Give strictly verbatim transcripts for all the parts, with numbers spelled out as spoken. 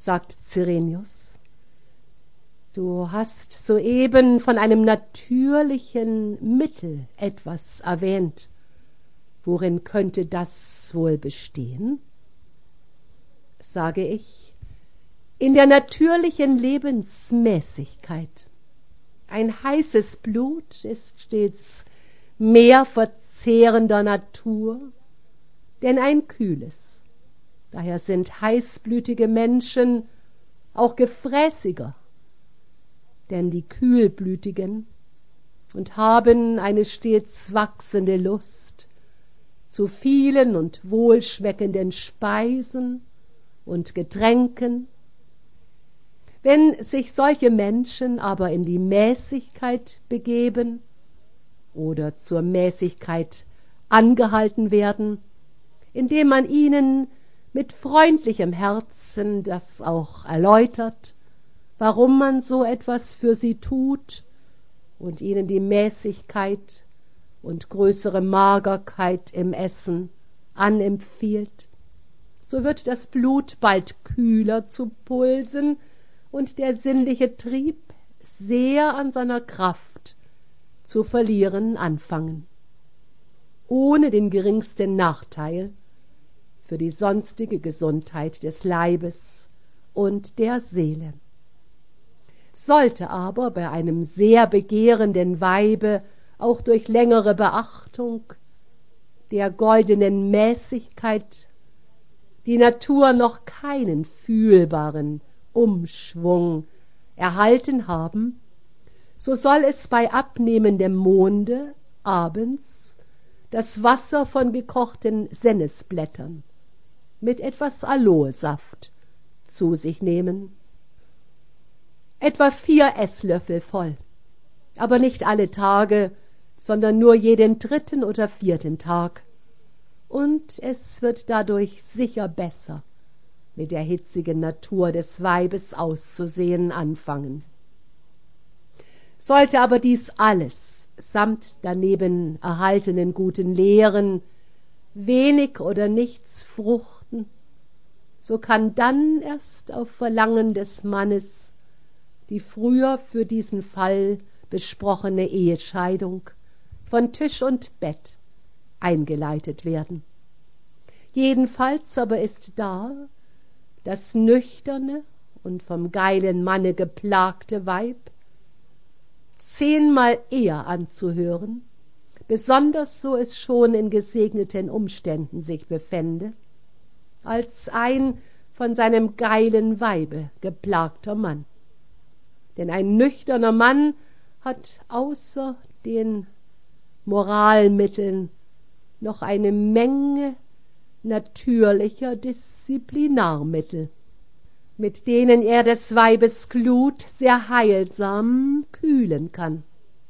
sagt Cyrenius. Du hast soeben von einem natürlichen Mittel etwas erwähnt. Worin könnte das wohl bestehen? Sage ich, in der natürlichen Lebensmäßigkeit. Ein heißes Blut ist stets mehr verzehrender Natur, denn ein kühles. Daher sind heißblütige Menschen auch gefräßiger, denn die kühlblütigen, und haben eine stets wachsende Lust zu vielen und wohlschmeckenden Speisen und Getränken. Wenn sich solche Menschen aber in die Mäßigkeit begeben oder zur Mäßigkeit angehalten werden, indem man ihnen mit freundlichem Herzen das auch erläutert, warum man so etwas für sie tut und ihnen die Mäßigkeit und größere Magerkeit im Essen anempfiehlt, so wird das Blut bald kühler zu pulsen und der sinnliche Trieb sehr an seiner Kraft zu verlieren anfangen, ohne den geringsten Nachteil für die sonstige Gesundheit des Leibes und der Seele. Sollte aber bei einem sehr begehrenden Weibe auch durch längere Beachtung der goldenen Mäßigkeit die Natur noch keinen fühlbaren Umschwung erhalten haben, so soll es bei abnehmendem Monde abends das Wasser von gekochten Sennesblättern mit etwas Aloesaft zu sich nehmen, etwa vier Esslöffel voll, aber nicht alle Tage, sondern nur jeden dritten oder vierten Tag, und es wird dadurch sicher besser mit der hitzigen Natur des Weibes auszusehen anfangen. Sollte aber dies alles samt daneben erhaltenen guten Lehren wenig oder nichts fruchten, so kann dann erst auf Verlangen des Mannes die früher für diesen Fall besprochene Ehescheidung von Tisch und Bett eingeleitet werden. Jedenfalls aber ist da das nüchterne und vom geilen Manne geplagte Weib zehnmal eher anzuhören, besonders so es schon in gesegneten Umständen sich befände, als ein von seinem geilen Weibe geplagter Mann. Denn ein nüchterner Mann hat außer den Moralmitteln noch eine Menge natürlicher Disziplinarmittel, mit denen er des Weibes Glut sehr heilsam kühlen kann.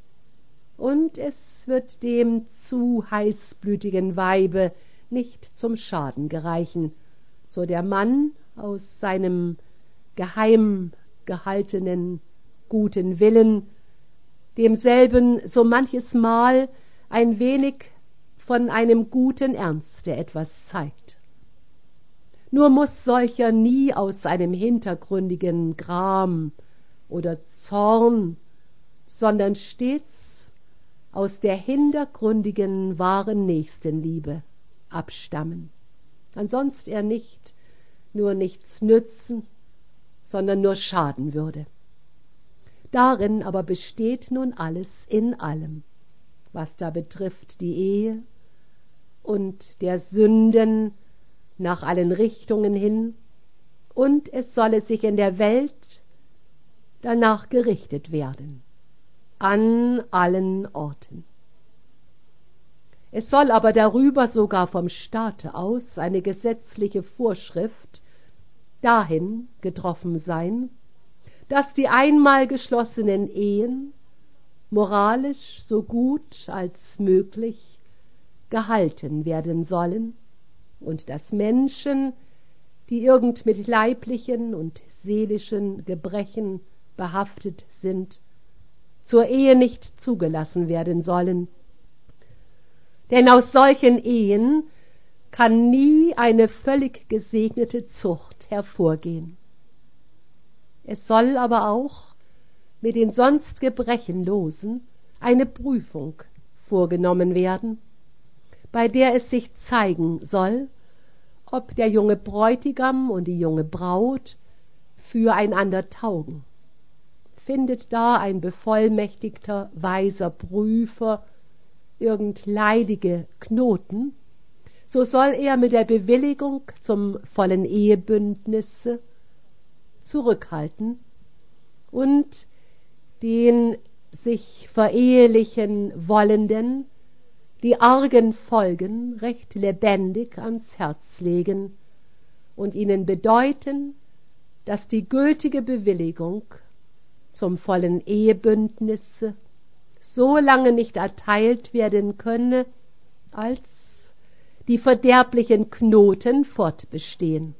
Und es wird dem zu heißblütigen Weibe nicht zum Schaden gereichen, so der Mann aus seinem geheim gehaltenen guten Willen demselben so manches Mal ein wenig von einem guten Ernste etwas zeigt. Nur muß solcher nie aus einem hintergründigen Gram oder Zorn, sondern stets aus der hintergründigen wahren Nächstenliebe abstammen. Ansonst er nicht nur nichts nützen, sondern nur schaden würde. Darin aber besteht nun alles in allem, was da betrifft die Ehe und der Sünden nach allen Richtungen hin, und es solle sich in der Welt danach gerichtet werden, an allen Orten. Es soll aber darüber sogar vom Staate aus eine gesetzliche Vorschrift dahin getroffen sein, dass die einmal geschlossenen Ehen moralisch so gut als möglich gehalten werden sollen und dass Menschen, die irgend mit leiblichen und seelischen Gebrechen behaftet sind, zur Ehe nicht zugelassen werden sollen. Denn aus solchen Ehen kann nie eine völlig gesegnete Zucht hervorgehen. Es soll aber auch mit den sonst Gebrechenlosen eine Prüfung vorgenommen werden, bei der es sich zeigen soll, ob der junge Bräutigam und die junge Braut füreinander taugen. Findet da ein bevollmächtigter, weiser Prüfer irgend leidige Knoten, so soll er mit der Bewilligung zum vollen Ehebündnisse zurückhalten und den sich verehelichen Wollenden die argen Folgen recht lebendig ans Herz legen und ihnen bedeuten, dass die gültige Bewilligung zum vollen Ehebündnisse so lange nicht erteilt werden könne, als die verderblichen Knoten fortbestehen.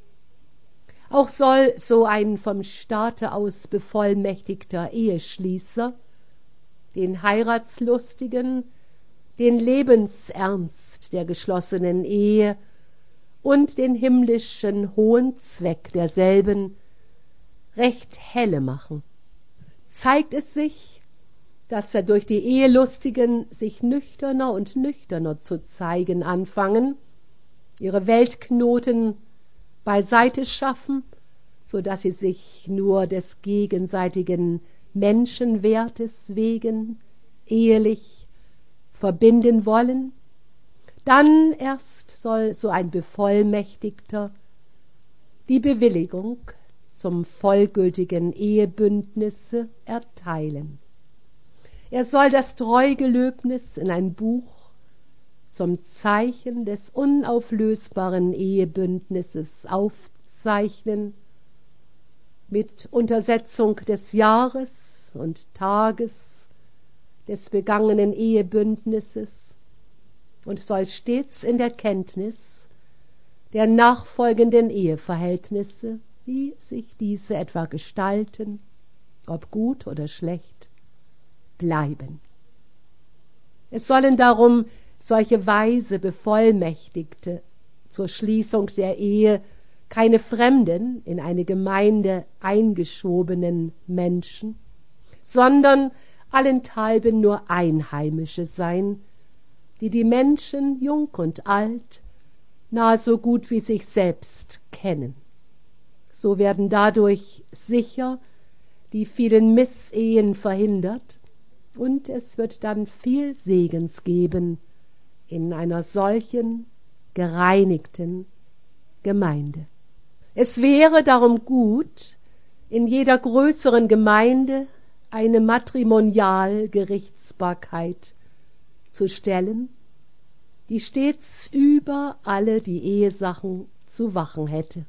Auch soll so ein vom Staate aus bevollmächtigter Eheschließer den Heiratslustigen den Lebensernst der geschlossenen Ehe und den himmlischen hohen Zweck derselben recht helle machen. Zeigt es sich, dass er durch die Ehelustigen sich nüchterner und nüchterner zu zeigen anfangen, ihre Weltknoten beiseite schaffen, so daß sie sich nur des gegenseitigen Menschenwertes wegen ehelich verbinden wollen, dann erst soll so ein Bevollmächtigter die Bewilligung zum vollgültigen Ehebündnisse erteilen. Er soll das Treugelöbnis in ein Buch zum Zeichen des unauflösbaren Ehebündnisses aufzeichnen, mit Untersetzung des Jahres und Tages des begangenen Ehebündnisses, und soll stets in der Kenntnis der nachfolgenden Eheverhältnisse, wie sich diese etwa gestalten, ob gut oder schlecht, bleiben. Es sollen darum solche weise Bevollmächtigte zur Schließung der Ehe keine fremden, in eine Gemeinde eingeschobenen Menschen, sondern allenthalben nur Einheimische sein, die die Menschen, jung und alt, nahe so gut wie sich selbst kennen. So werden dadurch sicher die vielen Missehen verhindert, und es wird dann viel Segens geben in einer solchen gereinigten Gemeinde. Es wäre darum gut, in jeder größeren Gemeinde eine Matrimonialgerichtsbarkeit zu stellen, die stets über alle die Ehesachen zu wachen hätte.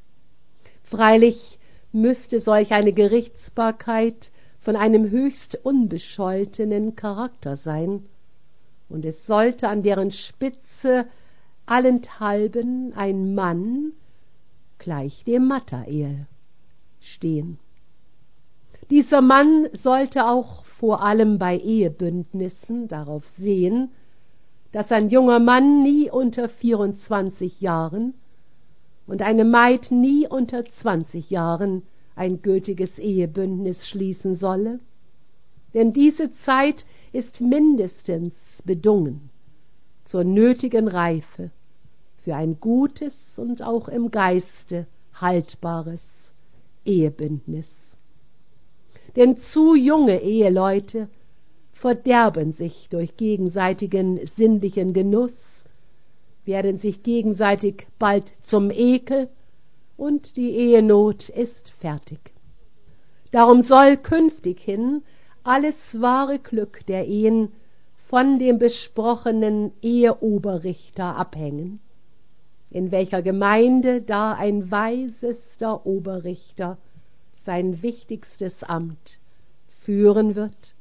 Freilich müsste solch eine Gerichtsbarkeit von einem höchst unbescholtenen Charakter sein, und es sollte an deren Spitze allenthalben ein Mann gleich dem Mathael stehen. Dieser Mann sollte auch vor allem bei Ehebündnissen darauf sehen, dass ein junger Mann nie unter vierundzwanzig Jahren und eine Maid nie unter zwanzig Jahren ein gültiges Ehebündnis schließen solle, denn diese Zeit ist mindestens bedungen zur nötigen Reife für ein gutes und auch im Geiste haltbares Ehebündnis. Denn zu junge Eheleute verderben sich durch gegenseitigen sinnlichen Genuss, werden sich gegenseitig bald zum Ekel, und die Ehenot ist fertig. Darum soll künftighin alles wahre Glück der Ehen von dem besprochenen Eheoberrichter abhängen, in welcher Gemeinde da ein weisester Oberrichter sein wichtigstes Amt führen wird.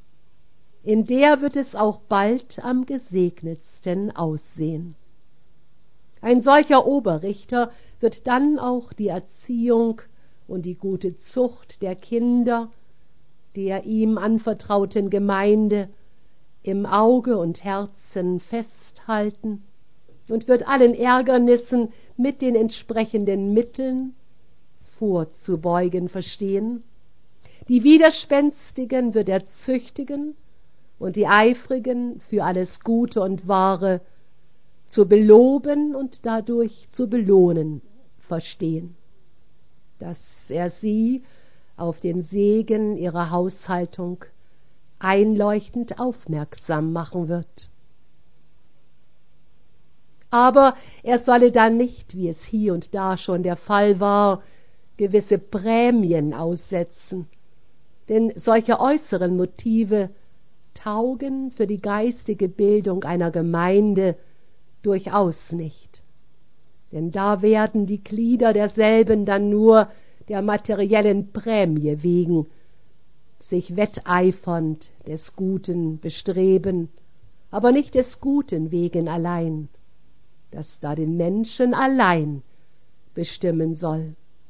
In der wird es auch bald am gesegnetsten aussehen. Ein solcher Oberrichter wird dann auch die Erziehung und die gute Zucht der Kinder der ihm anvertrauten Gemeinde im Auge und Herzen festhalten und wird allen Ärgernissen mit den entsprechenden Mitteln vorzubeugen verstehen. Die Widerspenstigen wird er züchtigen und die Eifrigen für alles Gute und Wahre zu beloben und dadurch zu belohnen verstehen, dass er sie auf den Segen ihrer Haushaltung einleuchtend aufmerksam machen wird. Aber er solle dann nicht, wie es hier und da schon der Fall war, gewisse Prämien aussetzen, denn solche äußeren Motive taugen für die geistige Bildung einer Gemeinde durchaus nicht, denn da werden die Glieder derselben dann nur der materiellen Prämie wegen sich wetteifernd des Guten bestreben, aber nicht des Guten wegen allein, das da den Menschen allein bestimmen soll.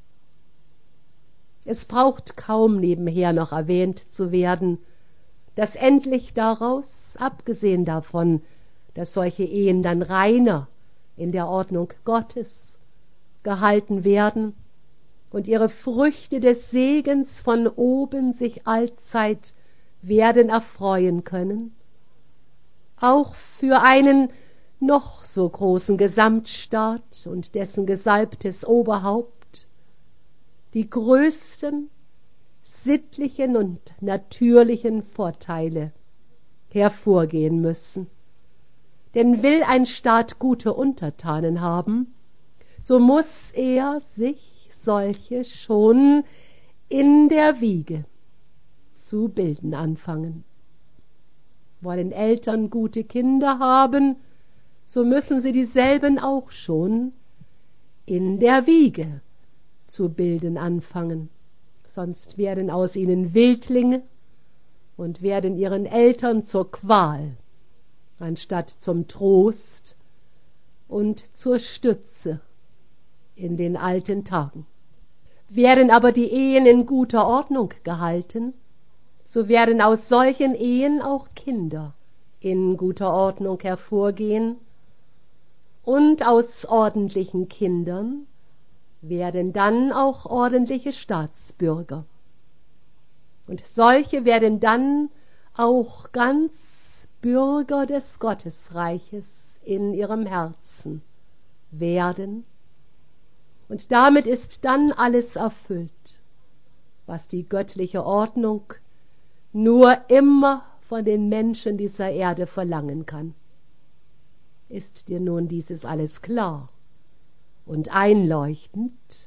Es braucht kaum nebenher noch erwähnt zu werden, dass endlich daraus, abgesehen davon, dass solche Ehen dann reiner in der Ordnung Gottes gehalten werden und ihre Früchte des Segens von oben sich allzeit werden erfreuen können, auch für einen noch so großen Gesamtstaat und dessen gesalbtes Oberhaupt die größten sittlichen und natürlichen Vorteile hervorgehen müssen. Denn will ein Staat gute Untertanen haben, so muß er sich solche schon in der Wiege zu bilden anfangen. Wollen Eltern gute Kinder haben, so müssen sie dieselben auch schon in der Wiege zu bilden anfangen, sonst werden aus ihnen Wildlinge und werden ihren Eltern zur Qual, anstatt zum Trost und zur Stütze in den alten Tagen. Werden aber die Ehen in guter Ordnung gehalten, so werden aus solchen Ehen auch Kinder in guter Ordnung hervorgehen, und aus ordentlichen Kindern werden dann auch ordentliche Staatsbürger. Und solche werden dann auch ganz Bürger des Gottesreiches in ihrem Herzen werden. Und damit ist dann alles erfüllt, was die göttliche Ordnung nur immer von den Menschen dieser Erde verlangen kann. Ist dir nun dieses alles klar und einleuchtend?